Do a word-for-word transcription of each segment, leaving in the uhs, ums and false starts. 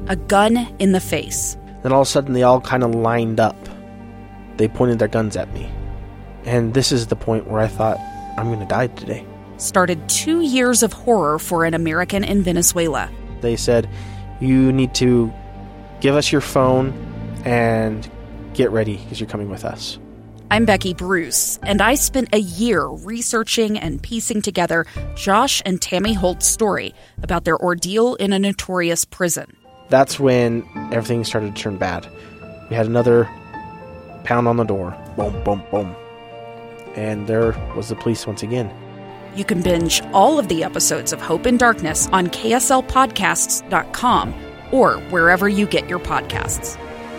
a gun in the face. Then all of a sudden they all kind of lined up. They pointed their guns at me. And this is the point where I thought, I'm going to die today. Started two years of horror for an American in Venezuela. They said, you need to give us your phone and get ready because you're coming with us. I'm Becky Bruce, and I spent a year researching and piecing together Josh and Tammy Holt's story about their ordeal in a notorious prison. That's when everything started to turn bad. We had another pound on the door. Boom, boom, boom. And there was the police once again. You can binge all of the episodes of Hope in Darkness on K S L podcasts dot com or wherever you get your podcasts.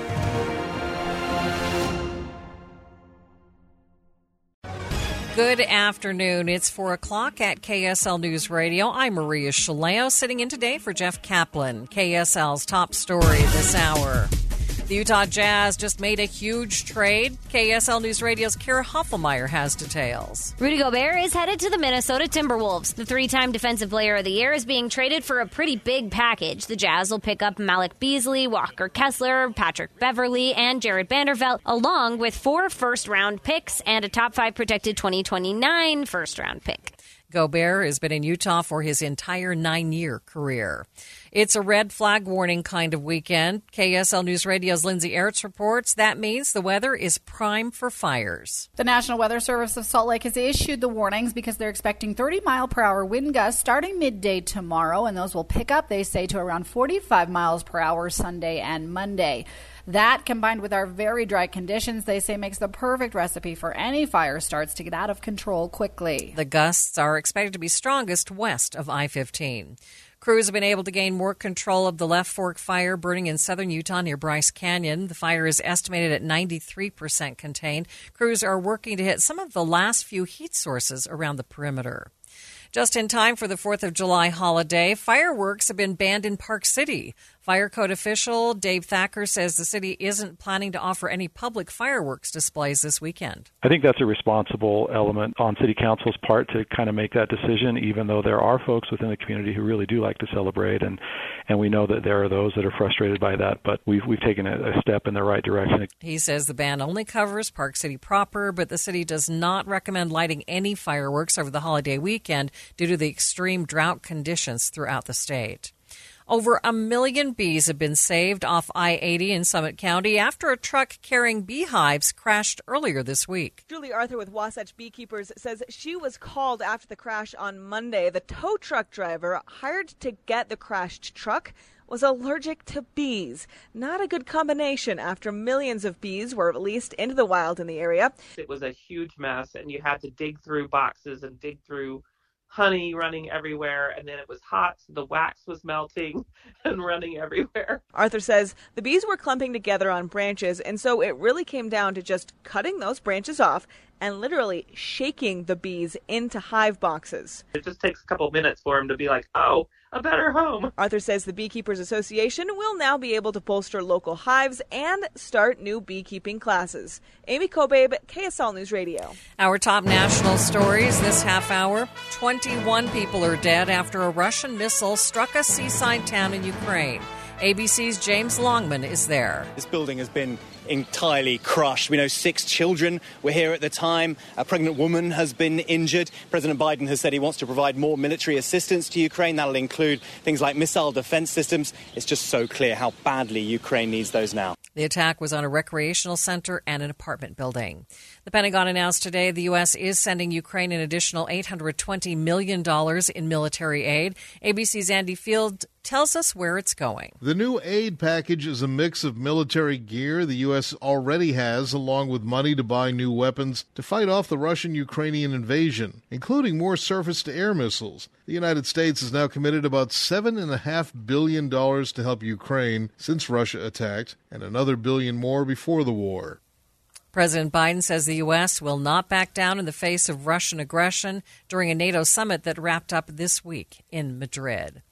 Good afternoon. It's four o'clock at K S L News Radio. I'm Maria Shaleo, sitting in today for Jeff Kaplan. K S L's top story this hour. The Utah Jazz just made a huge trade. K S L News Radio's Kara Hoffelmeyer has details. Rudy Gobert is headed to the Minnesota Timberwolves. The three-time Defensive Player of the Year is being traded for a pretty big package. The Jazz will pick up Malik Beasley, Walker Kessler, Patrick Beverley, and Jared Vanderbilt, along with four first-round picks and a top-five protected twenty twenty-nine first-round pick. Gobert has been in Utah for his entire nine-year career. It's a red flag warning kind of weekend. K S L News Radio's Lindsay Ertz reports that means the weather is prime for fires. The National Weather Service of Salt Lake has issued the warnings because they're expecting thirty mile per hour wind gusts starting midday tomorrow, and those will pick up, they say, to around forty-five miles per hour Sunday and Monday. That, combined with our very dry conditions, they say makes the perfect recipe for any fire starts to get out of control quickly. The gusts are expected to be strongest west of I fifteen. Crews have been able to gain more control of the Left Fork fire burning in southern Utah near Bryce Canyon. The fire is estimated at ninety-three percent contained. Crews are working to hit some of the last few heat sources around the perimeter. Just in time for the fourth of July holiday, fireworks have been banned in Park City. Fire code official Dave Thacker says the city isn't planning to offer any public fireworks displays this weekend. I think that's a responsible element on City Council's part to kind of make that decision, even though there are folks within the community who really do like to celebrate, and, and we know that there are those that are frustrated by that, but we've, we've taken a, a step in the right direction. He says the ban only covers Park City proper, but the city does not recommend lighting any fireworks over the holiday weekend due to the extreme drought conditions throughout the state. Over a million bees have been saved off I eighty in Summit County after a truck carrying beehives crashed earlier this week. Julie Arthur with Wasatch Beekeepers says she was called after the crash on Monday. The tow truck driver hired to get the crashed truck was allergic to bees. Not a good combination after millions of bees were released into the wild in the area. It was a huge mess, and you had to dig through boxes and dig through honey running everywhere, and then it was hot, so the wax was melting and running everywhere. Arthur says the bees were clumping together on branches, and so it really came down to just cutting those branches off and literally shaking the bees into hive boxes. It just takes a couple minutes for them to be like, oh, a better home. Arthur says the Beekeepers Association will now be able to bolster local hives and start new beekeeping classes. Amy Kobabe, K S L News Radio. Our top national stories this half hour. twenty-one people are dead after a Russian missile struck a seaside town in Ukraine. A B C's James Longman is there. This building has been entirely crushed. We know six children were here at the time. A pregnant woman has been injured. President Biden has said he wants to provide more military assistance to Ukraine. That'll include things like missile defense systems. It's just so clear how badly Ukraine needs those now. The attack was on a recreational center and an apartment building. The Pentagon announced today the U S is sending Ukraine an additional eight hundred twenty million dollars in military aid. A B C's Andy Field tells us where it's going. The new aid package is a mix of military gear the U S already has, along with money to buy new weapons to fight off the Russian-Ukrainian invasion, including more surface-to-air missiles. The United States has now committed about seven point five billion dollars to help Ukraine since Russia attacked, and another billion more before the war. President Biden says the U S will not back down in the face of Russian aggression during a NATO summit that wrapped up this week in Madrid.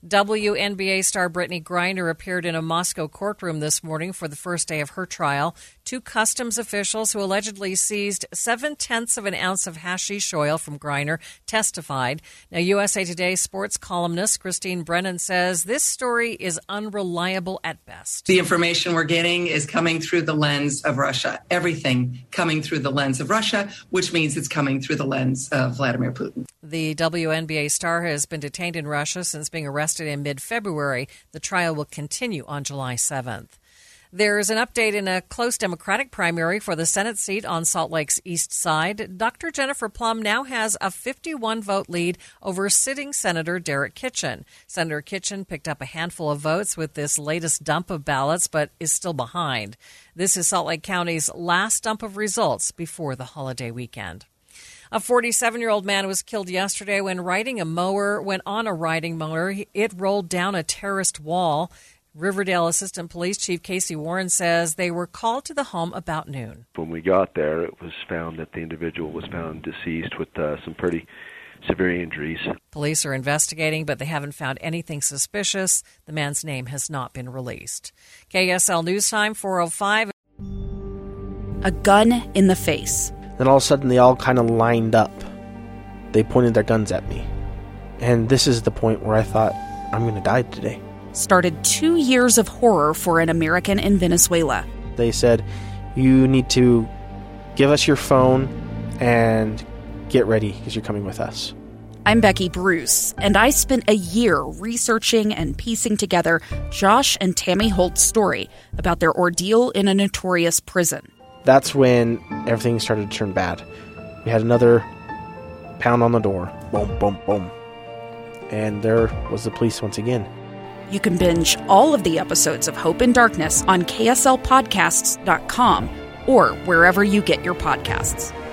W N B A star Brittany Griner appeared in a Moscow courtroom this morning for the first day of her trial. Two customs officials who allegedly seized seven-tenths of an ounce of hashish oil from Griner testified. Now, U S A Today sports columnist Christine Brennan says this story is unreliable at best. The information we're getting is coming through the lens of Russia. Everything coming through the lens of Russia, which means it's coming through the lens of Vladimir Putin. The W N B A star has been detained in Russia since being arrested in mid-February. The trial will continue on July seventh. There's an update in a close Democratic primary for the Senate seat on Salt Lake's east side. Doctor Jennifer Plum now has a fifty-one vote lead over sitting Senator Derek Kitchen. Senator Kitchen picked up a handful of votes with this latest dump of ballots, but is still behind. This is Salt Lake County's last dump of results before the holiday weekend. A forty-seven-year-old man was killed yesterday when riding a mower. When on a riding mower, it rolled down a terraced wall. Riverdale Assistant Police Chief Casey Warren says they were called to the home about noon. When we got there, it was found that the individual was found deceased with uh, some pretty severe injuries. Police are investigating, but they haven't found anything suspicious. The man's name has not been released. K S L News Time, four oh five. A gun in the face. Then all of a sudden, they all kind of lined up. They pointed their guns at me. And this is the point where I thought, I'm going to die today. Started two years of horror for an American in Venezuela. They said, you need to give us your phone and get ready because you're coming with us. I'm Becky Bruce, and I spent a year researching and piecing together Josh and Tammy Holt's story about their ordeal in a notorious prison. That's when everything started to turn bad. We had another pound on the door. Boom, boom, boom. And there was the police once again. You can binge all of the episodes of Hope and Darkness on K S L podcasts dot com or wherever you get your podcasts.